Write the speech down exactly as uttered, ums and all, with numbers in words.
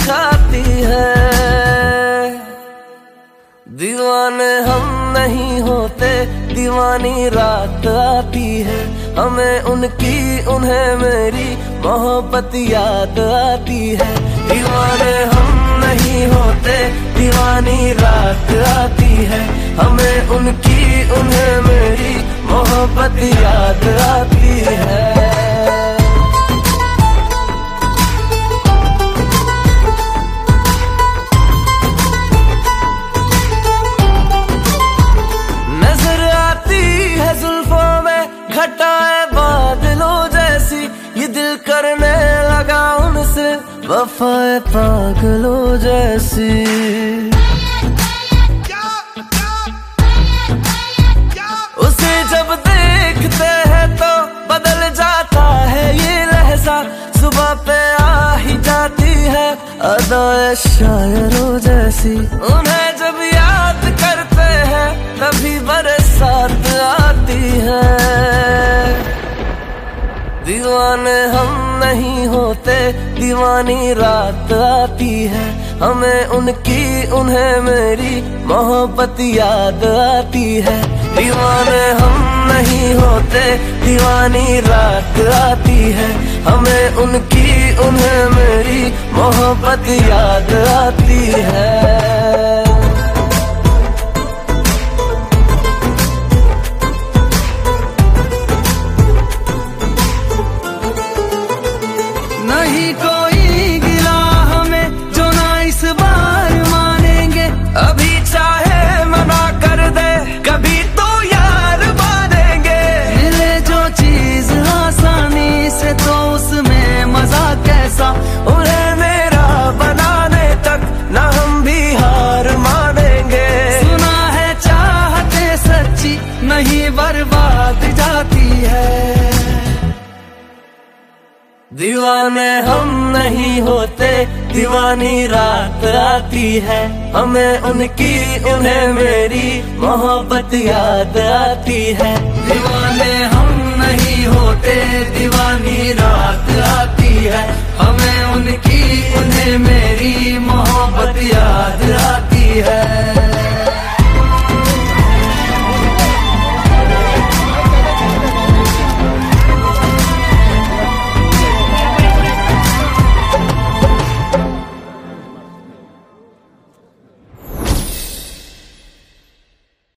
खाती है। दीवाने हम नहीं होते, दीवानी रात आती है, हमें उनकी उन्हें मेरी मोहब्बत याद आती है। दीवाने हम नहीं होते, दीवानी रात आती है, हमें उनकी उन्हें मेरी मोहब्बत याद आती है। घटाए बादलों जैसी ये दिल करने लगा उनसे वफाए पागलों जैसी। उसे जब देखते हैं तो बदल जाता है ये लहजा, सुबह पे आ ही जाती है अदाए शायरों जैसी। उन्हें जब याद करते हैं तभी बरसात आती है। दीवाने हम नहीं होते, दीवानी रात आती है, हमें उनकी उन्हें मेरी मोहब्बत याद आती है। दीवाने हम नहीं होते, दीवानी रात आती है, हमें उनकी उन्हें मेरी मोहब्बत याद आती है। नहीं कोई गिला हमें जो ना इस बार मानेंगे, अभी चाहे मना कर दे कभी तो यार मानेंगे। मिले जो चीज आसानी से तो उसमें मजा कैसा, उन्हें मेरा बनाने तक ना हम भी हार मानेंगे। सुना है चाहते सच्ची नहीं बर्बाद जाती है। दीवाने हम नहीं होते, दीवानी रात आती है, हमें उनकी उन्हें मेरी मोहब्बत याद आती है। दीवाने हम नहीं होते, दीवानी रात आती है, हमें उनकी उन्हें मेरी मोहब्बत याद